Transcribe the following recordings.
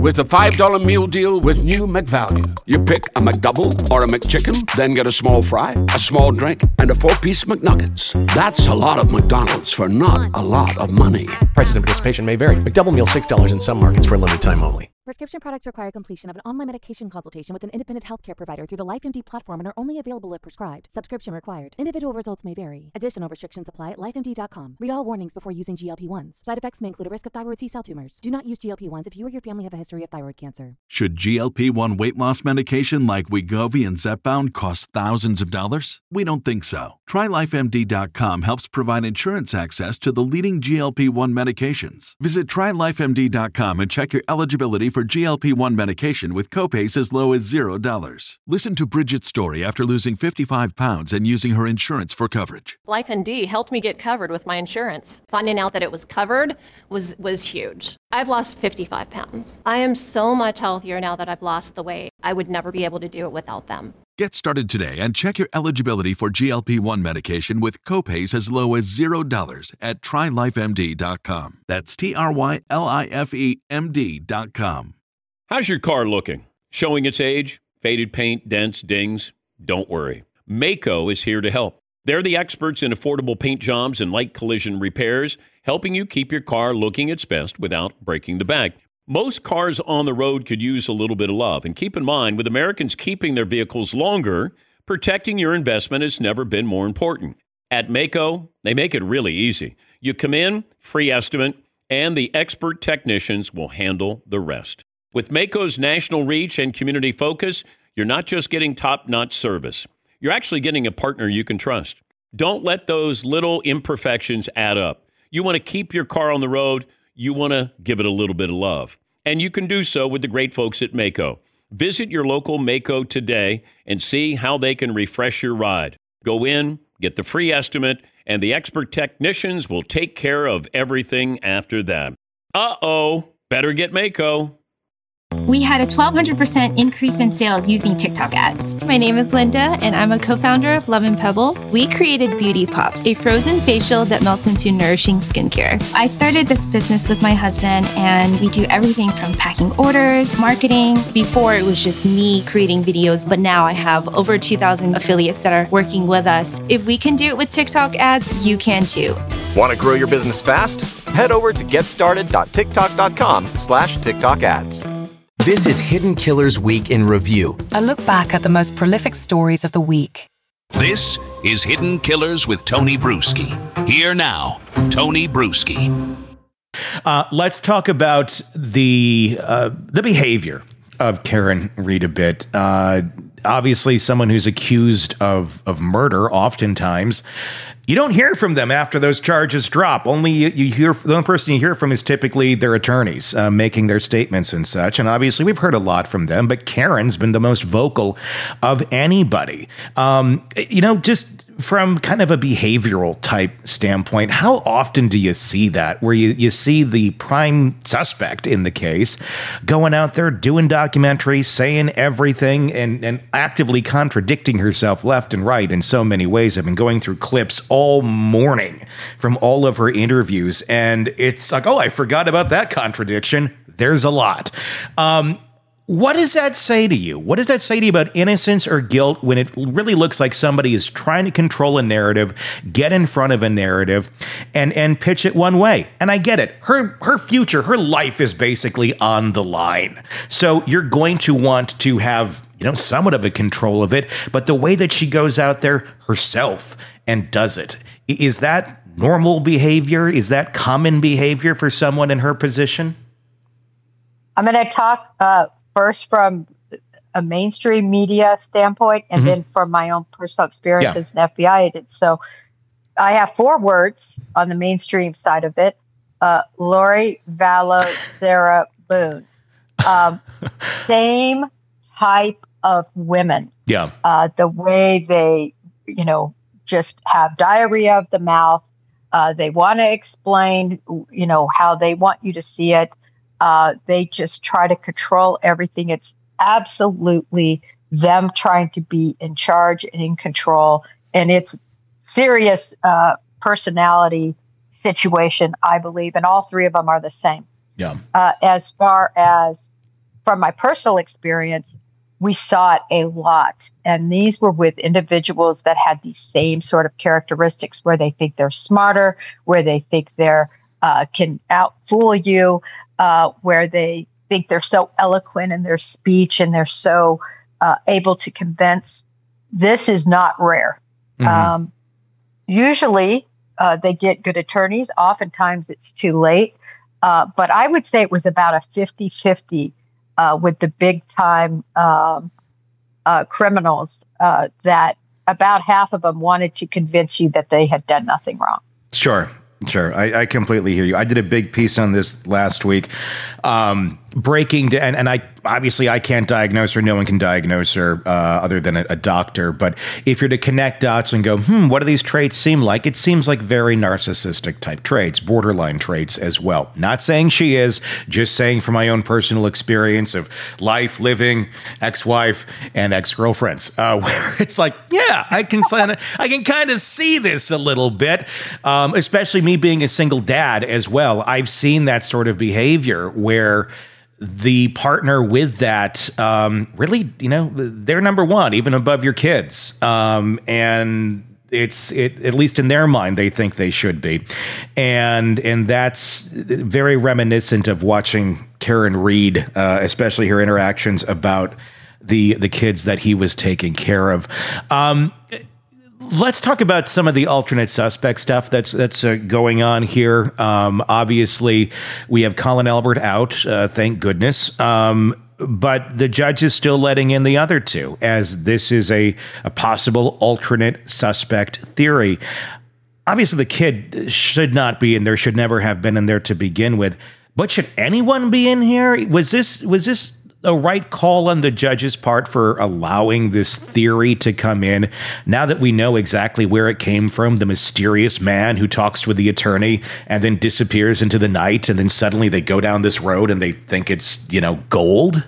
with a $5 meal deal with new McValue. You pick a McDouble or a McChicken, then get a small fry, a small drink, and a 4-piece McNuggets. That's a lot of McDonald's for not a lot of money. Prices and participation may vary. McDouble meal $6 in some markets for a limited time only. Prescription products require completion of an online medication consultation with an independent healthcare provider through the LifeMD platform and are only available if prescribed. Subscription required. Individual results may vary. Additional restrictions apply at lifemd.com. Read all warnings before using GLP-1s. Side effects may include a risk of thyroid C-cell tumors. Do not use GLP-1s if you or your family have a history of thyroid cancer. Should GLP-1 weight loss medication like Wegovy and Zepbound cost thousands of dollars? We don't think so. TryLifeMD.com helps provide insurance access to the leading GLP-1 medications. Visit TryLifeMD.com and check your eligibility for GLP-1 medication with copays as low as $0. Listen to Bridget's story after losing 55 pounds and using her insurance for coverage. LifeMD helped me get covered with my insurance. Finding out that it was covered was huge. I've lost 55 pounds. I am so much healthier now that I've lost the weight. I would never be able to do it without them. Get started today and check your eligibility for GLP-1 medication with copays as low as $0 at TryLifeMD.com. That's TryLifeMD.com. How's your car looking? Showing its age? Faded paint, dents, dings? Don't worry. Maaco is here to help. They're the experts in affordable paint jobs and light collision repairs, helping you keep your car looking its best without breaking the bank. Most cars on the road could use a little bit of love. And keep in mind, with Americans keeping their vehicles longer, protecting your investment has never been more important. At Maaco, they make it really easy. You come in, free estimate, and the expert technicians will handle the rest. With Maaco's national reach and community focus, you're not just getting top-notch service. You're actually getting a partner you can trust. Don't let those little imperfections add up. You want to keep your car on the road. You want to give it a little bit of love. And you can do so with the great folks at Maaco. Visit your local Maaco today and see how they can refresh your ride. Go in, get the free estimate, and the expert technicians will take care of everything after that. Better get Maaco. We had a 1,200% increase in sales using TikTok ads. My name is Linda, and I'm a co-founder of Love & Pebble. We created Beauty Pops, a frozen facial that melts into nourishing skincare. I started this business with my husband, and we do everything from packing orders, marketing. Before, it was just me creating videos, but now I have over 2,000 affiliates that are working with us. If we can do it with TikTok ads, you can too. Want to grow your business fast? Head over to getstarted.tiktok.com/TikTok ads. This is Hidden Killers Week in Review. A look back at the most prolific stories of the week. This is Hidden Killers with Tony Bruschi. Here now, Tony Bruschi. Let's talk about the behavior of Karen Read a bit. Obviously, someone who's accused of murder, oftentimes, you don't hear from them after those charges drop. Only you hear, the only person you hear from is typically their attorneys making their statements and such. And obviously, we've heard a lot from them, but Karen's been the most vocal of anybody. Just from kind of a behavioral type standpoint, how often do you see that, where you see the prime suspect in the case going out there doing documentaries, saying everything and actively contradicting herself left and right in so many ways? I've been going through clips all morning from all of her interviews, and it's like, oh, I forgot about that contradiction. There's a lot. What does that say to you? What does that say to you about innocence or guilt when it really looks like somebody is trying to control a narrative, get in front of a narrative, and pitch it one way? And I get it. Her future, her life is basically on the line. So you're going to want to have, somewhat of a control of it. But the way that she goes out there herself and does it, is that normal behavior? Is that common behavior for someone in her position? I'm going to talk first from a mainstream media standpoint, and then from my own personal experience as an FBI agent. So I have 4 words on the mainstream side of it. Lori Vallow, Sarah Boone. Same type of women. Yeah. The way they, just have diarrhea of the mouth. They want to explain, how they want you to see it. They just try to control everything. It's absolutely them trying to be in charge and in control. And it's serious personality situation, I believe. And all 3 of them are the same. Yeah. As far as from my personal experience, we saw it a lot. And these were with individuals that had these same sort of characteristics where they think they're smarter, where they think they're can outfool you, where they think they're so eloquent in their speech and they're so able to convince. This is not rare. Mm-hmm. Usually they get good attorneys. Oftentimes it's too late. But I would say it was about a 50-50 with the big time criminals that about half of them wanted to convince you that they had done nothing wrong. Sure. I completely hear you. I did a big piece on this last week, breaking down, and I can't diagnose her. No one can diagnose her other than a doctor. But if you're to connect dots and go, what do these traits seem like? It seems like very narcissistic type traits, borderline traits as well. Not saying she is, just saying from my own personal experience of life, living, ex-wife, and ex-girlfriends, where it's like, yeah, I can kind of see this a little bit, especially me being a single dad as well. I've seen that sort of behavior where the partner with that, really, they're number one, even above your kids. And at least in their mind, they think they should be. And that's very reminiscent of watching Karen Read, especially her interactions about the kids that he was taking care of. Let's talk about some of the alternate suspect stuff that's going on here. Obviously, we have Colin Albert out, thank goodness. But the judge is still letting in the other two, as this is a possible alternate suspect theory. Obviously, the kid should not be in there, should never have been in there to begin with. But should anyone be in here? Was this a right call on the judge's part for allowing this theory to come in now that we know exactly where it came from? The mysterious man who talks with the attorney and then disappears into the night, and then suddenly they go down this road and they think it's, gold.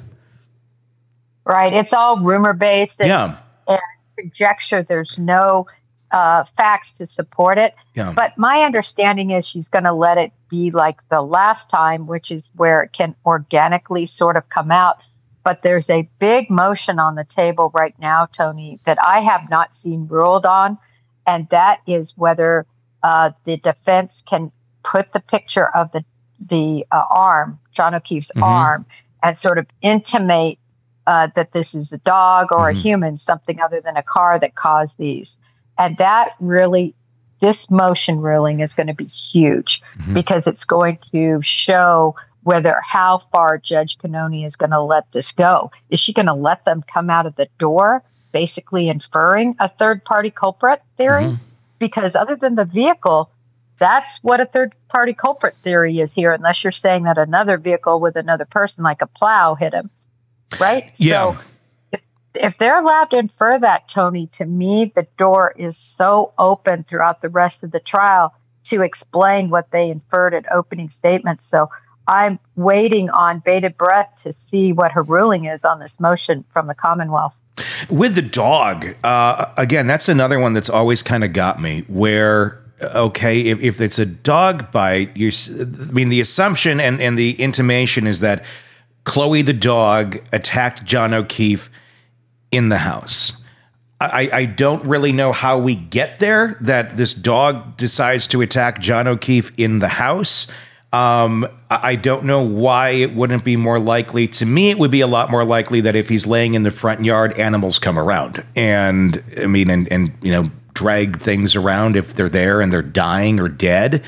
Right. It's all rumor based and conjecture. There's no facts to support it. Yeah. But my understanding is she's going to let it be like the last time, which is where it can organically sort of come out. But there's a big motion on the table right now, Tony, that I have not seen ruled on. And that is whether the defense can put the picture of the arm, John O'Keefe's arm, and sort of intimate that this is a dog or a human, something other than a car that caused these. And that really, this motion ruling is going to be huge because it's going to show how far Judge Cannone is going to let this go. Is she going to let them come out of the door, basically inferring a third-party culprit theory? Because other than the vehicle, that's what a third-party culprit theory is here, unless you're saying that another vehicle with another person, like a plow, hit him, right? Yeah. So if they're allowed to infer that, Tony, to me, the door is so open throughout the rest of the trial to explain what they inferred at opening statements. So I'm waiting on bated breath to see what her ruling is on this motion from the Commonwealth. With the dog, again, that's another one that's always kind of got me where, okay, if it's a dog bite, the assumption and the intimation is that Chloe the dog attacked John O'Keefe in the house. I don't really know how we get there, that this dog decides to attack John O'Keefe in the house. I don't know why it wouldn't be more likely. To me, it would be a lot more likely that if he's laying in the front yard, animals come around and drag things around if they're there and they're dying or dead.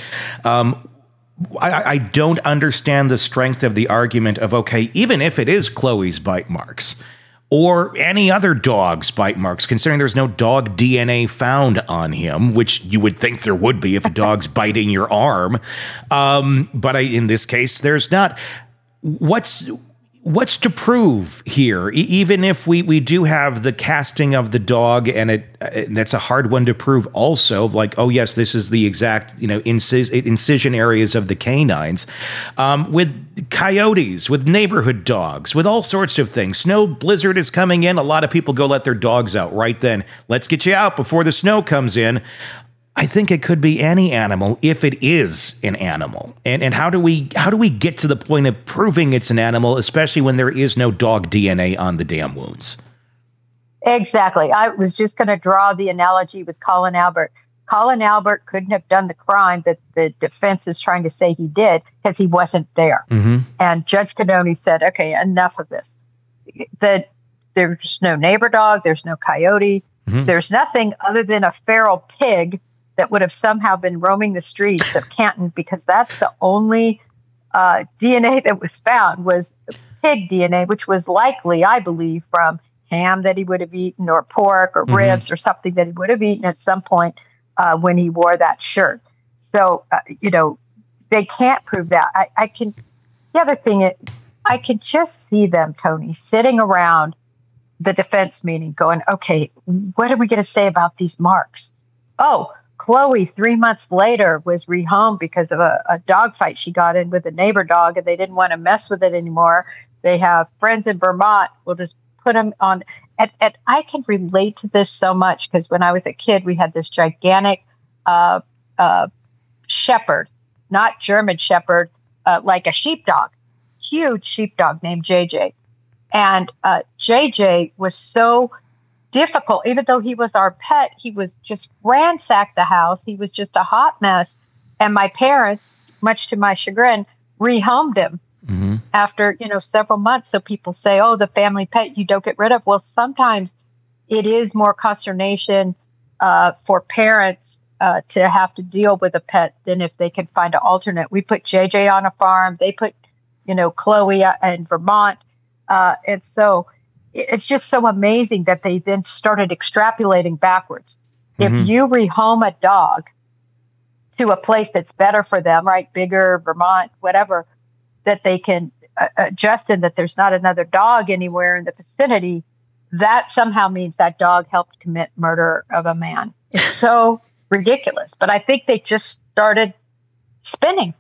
I don't understand the strength of the argument of, okay, even if it is Chloe's bite marks or any other dog's bite marks, considering there's no dog DNA found on him, which you would think there would be if a dog's biting your arm. But in this case, there's not. What's to prove here? Even if we do have the casting of the dog, and that's a hard one to prove also, like, oh yes, this is the exact, incision areas of the canines, with coyotes, with neighborhood dogs, with all sorts of things. Snow blizzard is coming in. A lot of people go let their dogs out right then. Let's get you out before the snow comes in. I think it could be any animal if it is an animal. And how do we get to the point of proving it's an animal, especially when there is no dog DNA on the damn wounds? Exactly. I was just going to draw the analogy with Colin Albert. Colin Albert couldn't have done the crime that the defense is trying to say he did because he wasn't there. Mm-hmm. And Judge Cannone said, okay, enough of this. There's no neighbor dog. There's no coyote. Mm-hmm. There's nothing other than a feral pig that would have somehow been roaming the streets of Canton, because that's the only DNA that was found was pig DNA, which was likely, I believe, from ham that he would have eaten, or pork, or ribs, or something that he would have eaten at some point when he wore that shirt. So, they can't prove that. The other thing is, I can just see them, Tony, sitting around the defense meeting going, okay, what are we going to say about these marks? Oh, Chloe, 3 months later, was rehomed because of a dog fight she got in with a neighbor dog, and they didn't want to mess with it anymore. They have friends in Vermont. We'll just put them on. And I can relate to this so much, because when I was a kid, we had this gigantic shepherd, not German shepherd, like a sheepdog, huge sheepdog named JJ. And JJ was so difficult. Even though he was our pet, he was just ransacked the house. He was just a hot mess. And my parents, much to my chagrin, rehomed him after, several months. So people say, oh, the family pet you don't get rid of. Well, sometimes it is more consternation for parents to have to deal with a pet than if they can find an alternate. We put JJ on a farm. They put, Chloe in Vermont. And so it's just so amazing that they then started extrapolating backwards. If you rehome a dog to a place that's better for them, right, bigger, Vermont, whatever, that they can adjust in, that there's not another dog anywhere in the vicinity, that somehow means that dog helped commit murder of a man. It's so ridiculous. But I think they just started spinning.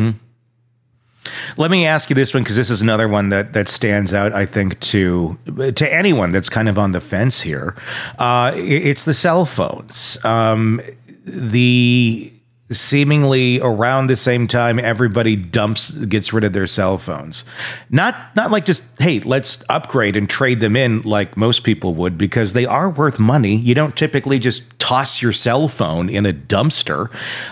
Let me ask you this one, because this is another one that stands out, I think, to anyone that's kind of on the fence here. It's the cell phones. Seemingly around the same time, everybody gets rid of their cell phones. Not like just, hey, let's upgrade and trade them in like most people would, because they are worth money. You don't typically just toss your cell phone in a dumpster.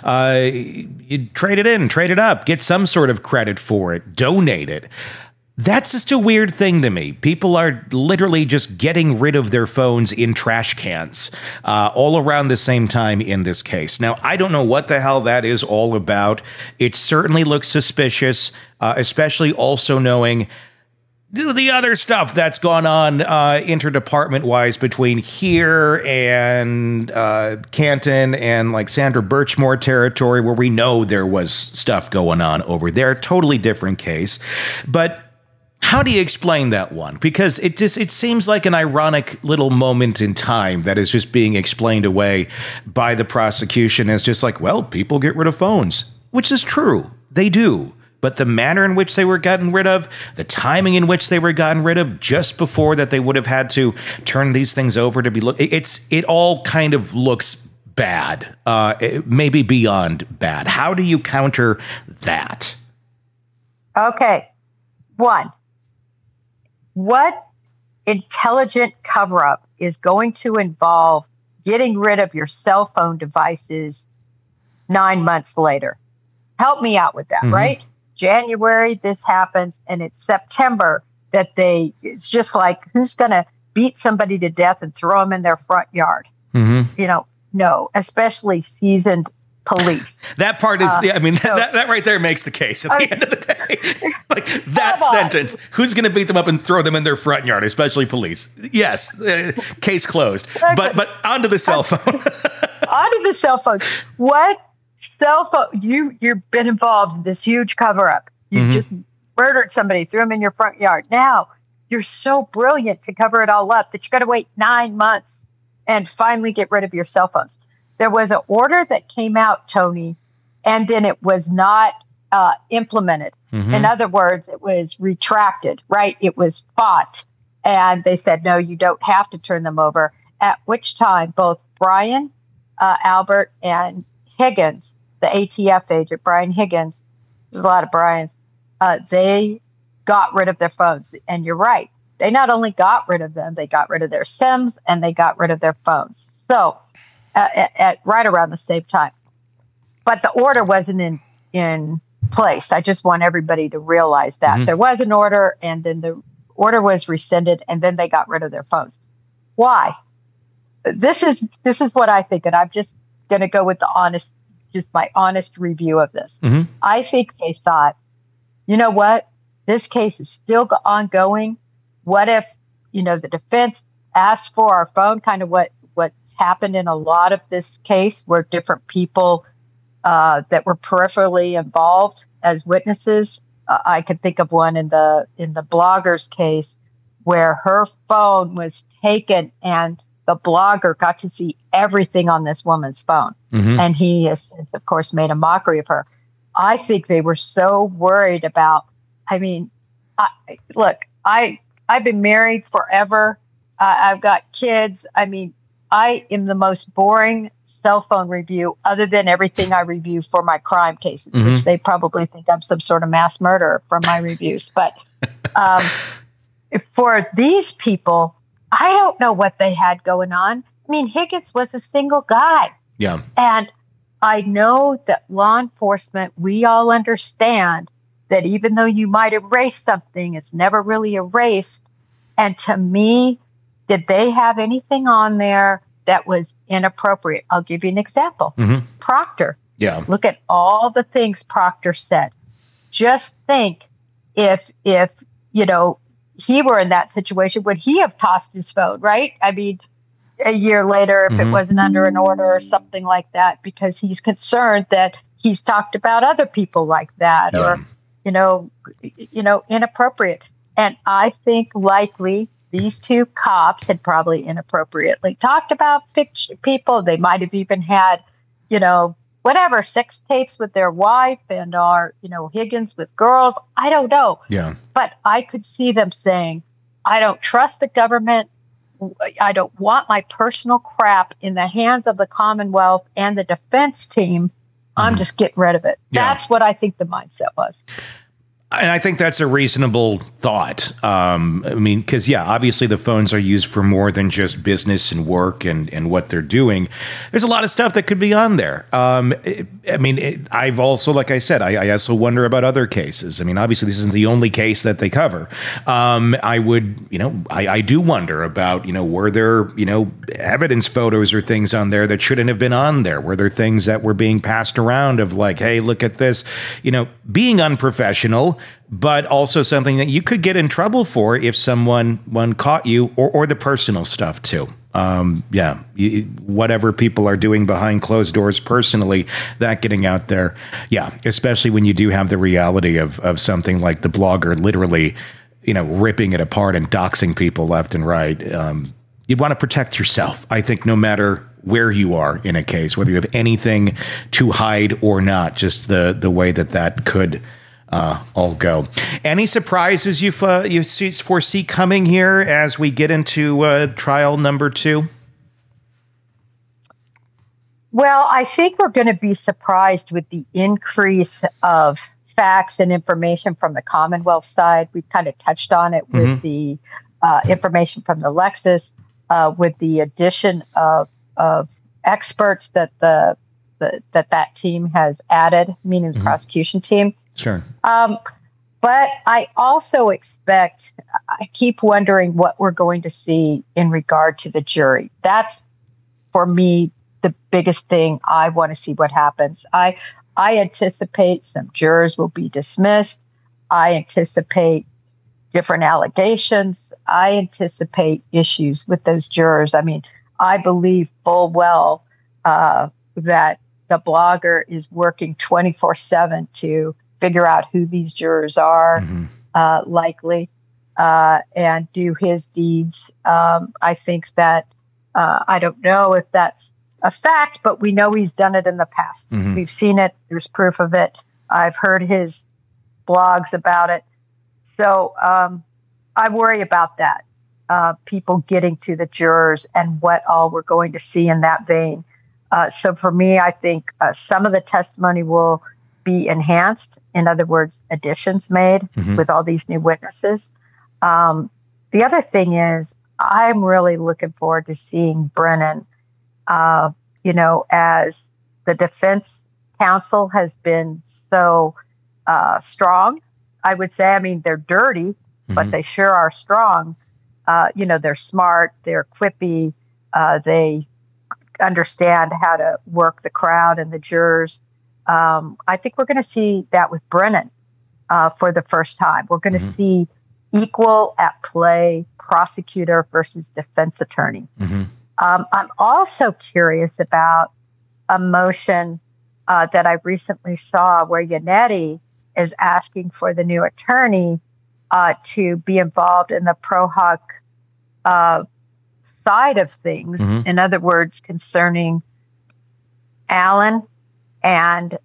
You trade it in, trade it up, get some sort of credit for it, donate it. That's just a weird thing to me. People are literally just getting rid of their phones in trash cans all around the same time in this case. Now, I don't know what the hell that is all about. It certainly looks suspicious, especially also knowing the other stuff that's gone on interdepartment-wise between here and Canton and like Sandra Birchmore territory, where we know there was stuff going on over there. Totally different case. But how do you explain that one? Because it seems like an ironic little moment in time that is just being explained away by the prosecution as just like, well, people get rid of phones, which is true. They do. But the manner in which they were gotten rid of, the timing in which they were gotten rid of, just before that they would have had to turn these things over to be it all kind of looks bad, maybe beyond bad. How do you counter that? Okay. One, what intelligent cover-up is going to involve getting rid of your cell phone devices 9 months later? Help me out with that, right? January, this happens, and it's September that it's just like, who's going to beat somebody to death and throw them in their front yard? No, especially seasoned police. That part is, that right there makes the case at the end of the day. Like that sentence, who's going to beat them up and throw them in their front yard, especially police? Yes, case closed. But onto the cell phone. Onto the cell phone. What cell phone? You've been involved in this huge cover-up. You just murdered somebody, threw them in your front yard. Now, you're so brilliant to cover it all up that you got to wait 9 months and finally get rid of your cell phones. There was an order that came out, Tony, and then it was not implemented. In other words, it was retracted, right? It was fought. And they said, no, you don't have to turn them over. At which time, both Brian Albert and Higgins, the ATF agent, Brian Higgins, there's a lot of Brians, they got rid of their phones. And you're right. They not only got rid of them, they got rid of their SIMs and they got rid of their phones. So at right around the same time. But the order wasn't in place. I just want everybody to realize that. There was an order, and then the order was rescinded, and then they got rid of their phones. Why? This is what I think, and I'm just going to go with my honest review of this. I think they thought, you know what? This case is still ongoing. What if, the defense asked for our phone, kind of what's happened in a lot of this case, where different people that were peripherally involved as witnesses. I could think of one in the blogger's case where her phone was taken and the blogger got to see everything on this woman's phone. And he has, of course, made a mockery of her. I think they were so worried about, I've been married forever. I've got kids. I am the most boring cell phone review other than everything I review for my crime cases, which they probably think I'm some sort of mass murderer from my reviews. But for these people, I don't know what they had going on. Higgins was a single guy. Yeah. And I know that law enforcement, we all understand that even though you might erase something, it's never really erased. And to me, did they have anything on there that was inappropriate? I'll give you an example. Proctor. Yeah. Look at all the things Proctor said. Just think if he were in that situation, would he have tossed his phone, right? A year later, if it wasn't under an order or something like that, because he's concerned that he's talked about other people like that or, inappropriate. And I think likely these two cops had probably inappropriately talked about people. They might have even had, sex tapes with their wife and Higgins with girls. I don't know. Yeah. But I could see them saying, I don't trust the government. I don't want my personal crap in the hands of the Commonwealth and the defense team. I'm just getting rid of it. Yeah. That's what I think the mindset was. And I think that's a reasonable thought. Because, obviously the phones are used for more than just business and work and what they're doing. There's a lot of stuff that could be on there. I've also, like I said, I also wonder about other cases. Obviously this isn't the only case that they cover. I do wonder about, were there, evidence photos or things on there that shouldn't have been on there? Were there things that were being passed around of like, hey, look at this, being unprofessional, but also something that you could get in trouble for if someone caught you, or the personal stuff too. Whatever people are doing behind closed doors personally, that getting out there. Yeah. Especially when you do have the reality of something like the blogger literally, ripping it apart and doxing people left and right. You'd want to protect yourself. I think no matter where you are in a case, whether you have anything to hide or not, just the way that could all go. Any surprises you foresee coming here as we get into trial number 2? Well, I think we're going to be surprised with the increase of facts and information from the Commonwealth side. We've kind of touched on it with the information from the Lexus, with the addition of experts that that team has added, meaning the prosecution team. Sure. But I also I keep wondering what we're going to see in regard to the jury. That's, for me, the biggest thing. I want to see what happens. I anticipate some jurors will be dismissed. I anticipate different allegations. I anticipate issues with those jurors. I believe full well that the blogger is working 24/7 to figure out who these jurors are, likely, and do his deeds. I think that, I don't know if that's a fact, but we know he's done it in the past. We've seen it. There's proof of it. I've heard his blogs about it. So I worry about that, people getting to the jurors and what all we're going to see in that vein. So for me, I think some of the testimony will be enhanced. In other words, additions made with all these new witnesses. The other thing is, I'm really looking forward to seeing Brennan, as the defense counsel has been so strong, I would say. I mean, they're dirty, but they sure are strong. They're smart, they're quippy, they understand how to work the crowd and the jurors. I think we're going to see that with Brennan for the first time. We're going to see equal at play prosecutor versus defense attorney. I'm also curious about a motion that I recently saw where Yannetti is asking for the new attorney to be involved in the pro hoc side of things. In other words, concerning Allen and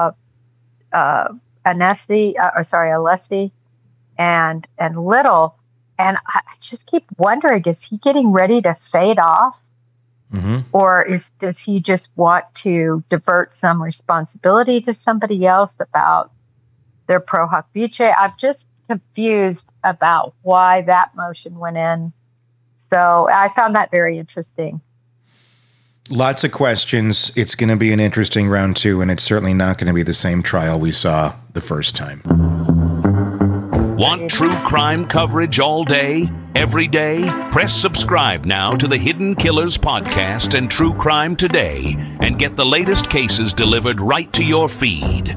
Alessi and Little. And I just keep wondering, is he getting ready to fade off? Or does he just want to divert some responsibility to somebody else about their pro hoc vice? I'm just confused about why that motion went in. So I found that very interesting. Lots of questions. It's going to be an interesting round 2, and it's certainly not going to be the same trial we saw the first time. Want true crime coverage all day, every day? Press subscribe now to the Hidden Killers podcast and True Crime Today and get the latest cases delivered right to your feed.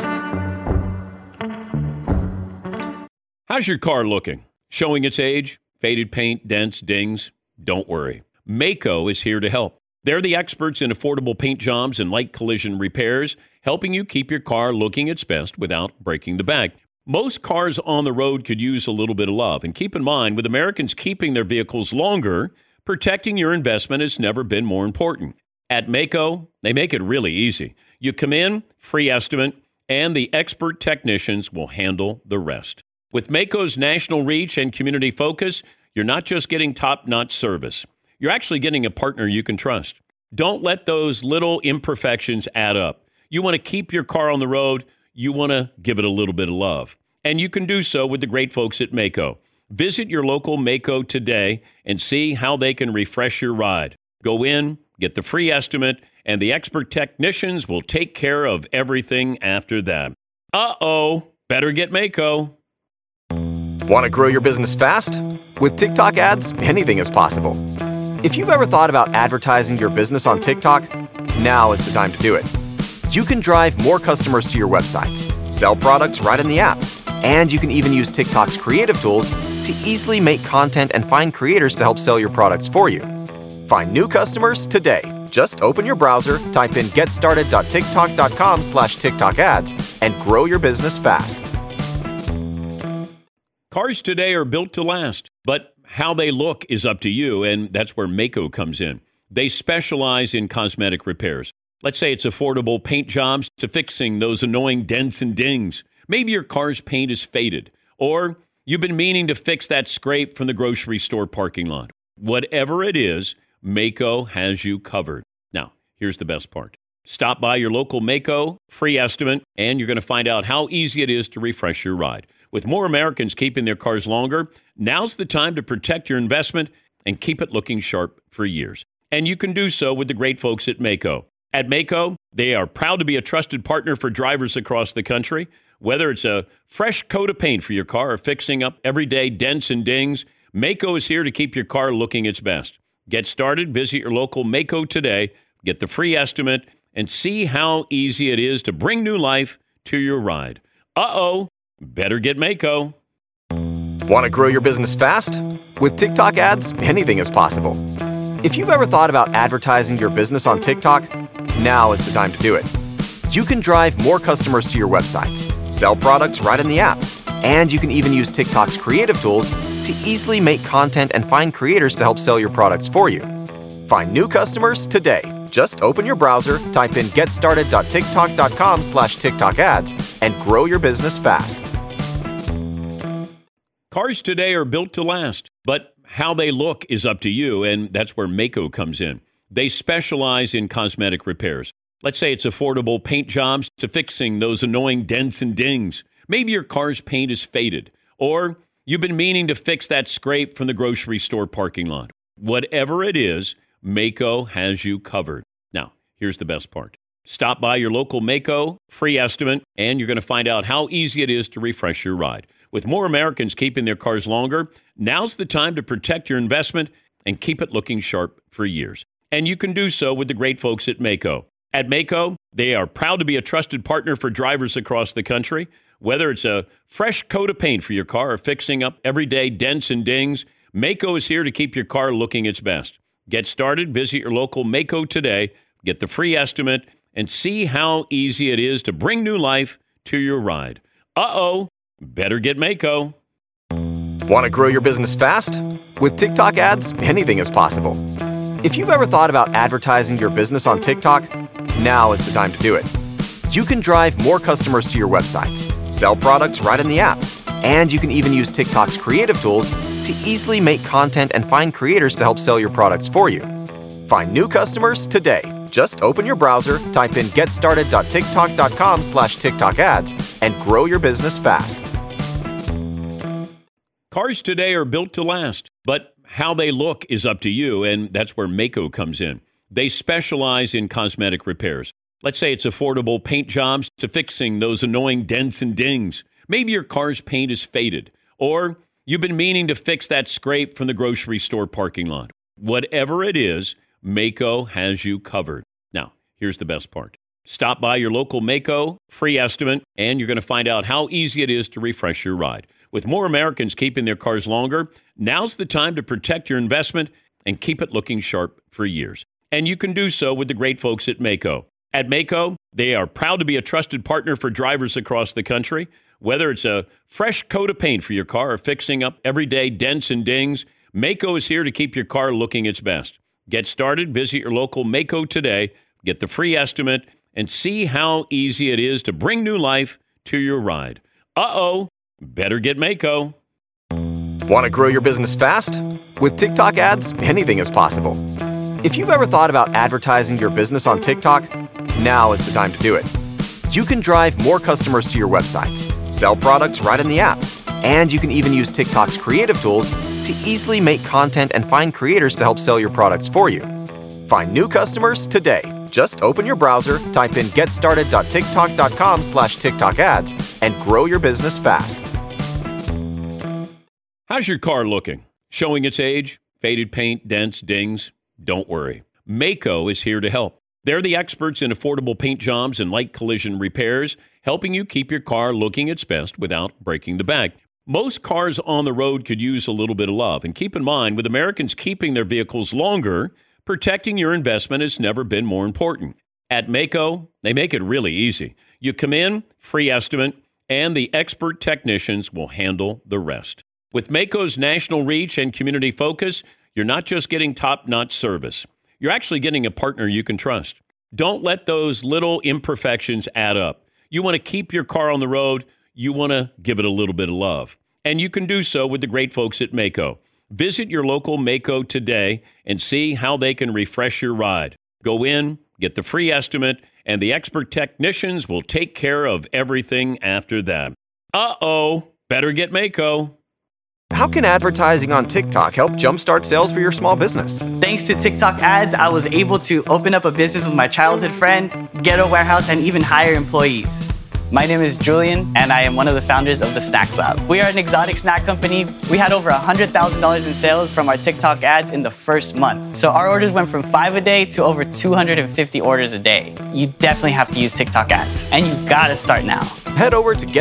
How's your car looking? Showing its age? Faded paint, dents, dings? Don't worry. Maaco is here to help. They're the experts in affordable paint jobs and light collision repairs, helping you keep your car looking its best without breaking the bank. Most cars on the road could use a little bit of love. And keep in mind, with Americans keeping their vehicles longer, protecting your investment has never been more important. At Maaco, they make it really easy. You come in, free estimate, and the expert technicians will handle the rest. With Maaco's national reach and community focus, you're not just getting top-notch service. You're actually getting a partner you can trust. Don't let those little imperfections add up. You want to keep your car on the road. You want to give it a little bit of love. And you can do so with the great folks at Maaco. Visit your local Maaco today and see how they can refresh your ride. Go in, get the free estimate, and the expert technicians will take care of everything after that. Better get Maaco. Want to grow your business fast? With TikTok ads, anything is possible. If you've ever thought about advertising your business on TikTok, now is the time to do it. You can drive more customers to your websites, sell products right in the app, and you can even use TikTok's creative tools to easily make content and find creators to help sell your products for you. Find new customers today. Just open your browser, type in getstarted.tiktok.com/TikTok ads, and grow your business fast. Cars today are built to last, but how they look is up to you, and that's where Maaco comes in. They specialize in cosmetic repairs. Let's say it's affordable paint jobs to fixing those annoying dents and dings. Maybe your car's paint is faded, or you've been meaning to fix that scrape from the grocery store parking lot. Whatever it is, Maaco has you covered. Now, here's the best part. Stop by your local Maaco, free estimate, and you're going to find out how easy it is to refresh your ride. With more Americans keeping their cars longer, now's the time to protect your investment and keep it looking sharp for years. And you can do so with the great folks at Maaco. At Maaco, they are proud to be a trusted partner for drivers across the country. Whether it's a fresh coat of paint for your car or fixing up everyday dents and dings, Maaco is here to keep your car looking its best. Get started, visit your local Maaco today, get the free estimate, and see how easy it is to bring new life to your ride. Better get Maaco. Want to grow your business fast? With TikTok ads, anything is possible. If you've ever thought about advertising your business on TikTok, now is the time to do it. You can drive more customers to your websites, sell products right in the app, and you can even use TikTok's creative tools to easily make content and find creators to help sell your products for you. Find new customers today. Just open your browser, type in getstarted.tiktok.com/TikTok ads, and grow your business fast. Cars today are built to last, but how they look is up to you, and that's where Maaco comes in. They specialize in cosmetic repairs. Let's say it's affordable paint jobs to fixing those annoying dents and dings. Maybe your car's paint is faded, or you've been meaning to fix that scrape from the grocery store parking lot. Whatever it is, Maaco has you covered. Now, here's the best part. Stop by your local Maaco, free estimate, and you're going to find out how easy it is to refresh your ride. With more Americans keeping their cars longer, now's the time to protect your investment and keep it looking sharp for years. And you can do so with the great folks at Maaco. At Maaco, they are proud to be a trusted partner for drivers across the country. Whether it's a fresh coat of paint for your car or fixing up everyday dents and dings, Maaco is here to keep your car looking its best. Get started, visit your local Maaco today, get the free estimate, and see how easy it is to bring new life to your ride. Better get Maaco. Want to grow your business fast? With TikTok ads, anything is possible. If you've ever thought about advertising your business on TikTok, now is the time to do it. You can drive more customers to your websites, sell products right in the app, and you can even use TikTok's creative tools to easily make content and find creators to help sell your products for you. Find new customers today. Just open your browser, type in getstarted.tiktok.com/TikTok ads, and grow your business fast. Cars today are built to last, but how they look is up to you, and that's where Maaco comes in. They specialize in cosmetic repairs. Let's say it's affordable paint jobs to fixing those annoying dents and dings. Maybe your car's paint is faded, or you've been meaning to fix that scrape from the grocery store parking lot. Whatever it is, Maaco has you covered. Now, here's the best part. Stop by your local Maaco, free estimate, and you're going to find out how easy it is to refresh your ride. With more Americans keeping their cars longer, now's the time to protect your investment and keep it looking sharp for years. And you can do so with the great folks at Maaco. At Maaco, they are proud to be a trusted partner for drivers across the country. Whether it's a fresh coat of paint for your car or fixing up everyday dents and dings, Maaco is here to keep your car looking its best. Get started, visit your local Maaco today, get the free estimate, and see how easy it is to bring new life to your ride. Better get Maaco. Want to grow your business fast? With TikTok ads, anything is possible. If you've ever thought about advertising your business on TikTok, now is the time to do it. You can drive more customers to your websites, sell products right in the app, and you can even use TikTok's creative tools to easily make content and find creators to help sell your products for you. Find new customers today. Just open your browser, type in getstarted.tiktok.com/TikTok ads, and grow your business fast. How's your car looking? Showing its age? Faded paint, dents, dings? Don't worry. Maaco is here to help. They're the experts in affordable paint jobs and light collision repairs, helping you keep your car looking its best without breaking the bank. Most cars on the road could use a little bit of love. And keep in mind, with Americans keeping their vehicles longer, protecting your investment has never been more important. At Maaco, they make it really easy. You come in, free estimate, and the expert technicians will handle the rest. With Maaco's national reach and community focus, you're not just getting top-notch service. You're actually getting a partner you can trust. Don't let those little imperfections add up. You want to keep your car on the road. You want to give it a little bit of love. And you can do so with the great folks at Maaco. Visit your local Maaco today and see how they can refresh your ride. Go in, get the free estimate, and the expert technicians will take care of everything after that. Better get Maaco. How can advertising on TikTok help jumpstart sales for your small business? Thanks to TikTok ads, I was able to open up a business with my childhood friend, get a warehouse, and even hire employees. My name is Julian, and I am one of the founders of the Snacks Lab. We are an exotic snack company. We had over $100,000 in sales from our TikTok ads in the first month. So our orders went from 5 a day to over 250 orders a day. You definitely have to use TikTok ads, and you gotta start now. Head over to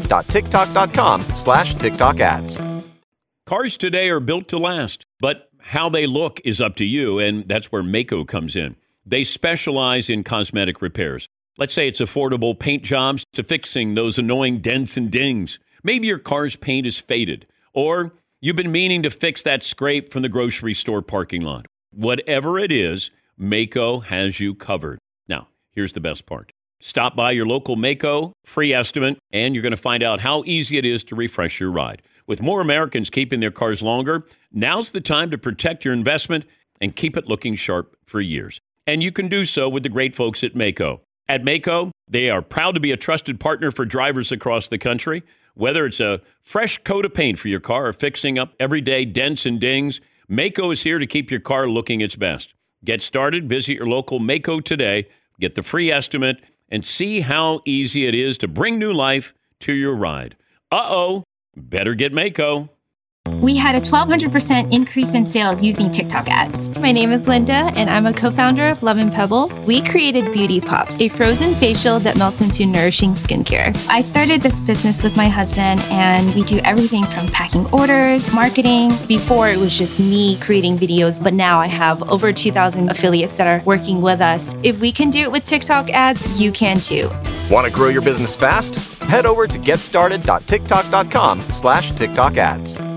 getstarted.tiktok.com/TikTok ads. Cars today are built to last, but how they look is up to you, and that's where Maaco comes in. They specialize in cosmetic repairs. Let's say it's affordable paint jobs to fixing those annoying dents and dings. Maybe your car's paint is faded, or you've been meaning to fix that scrape from the grocery store parking lot. Whatever it is, Maaco has you covered. Now, here's the best part. Stop by your local Maaco, free estimate, and you're going to find out how easy it is to refresh your ride. With more Americans keeping their cars longer, now's the time to protect your investment and keep it looking sharp for years. And you can do so with the great folks at Maaco. At Maaco, they are proud to be a trusted partner for drivers across the country. Whether it's a fresh coat of paint for your car or fixing up everyday dents and dings, Maaco is here to keep your car looking its best. Get started, visit your local Maaco today, get the free estimate, and see how easy it is to bring new life to your ride. Better get Maaco. We had a 1,200% increase in sales using TikTok ads. My name is Linda, and I'm a co-founder of Love & Pebble. We created Beauty Pops, a frozen facial that melts into nourishing skincare. I started this business with my husband, and we do everything from packing orders, marketing. Before, it was just me creating videos, but now I have over 2,000 affiliates that are working with us. If we can do it with TikTok ads, you can too. Want to grow your business fast? Head over to getstarted.tiktok.com/TikTok ads.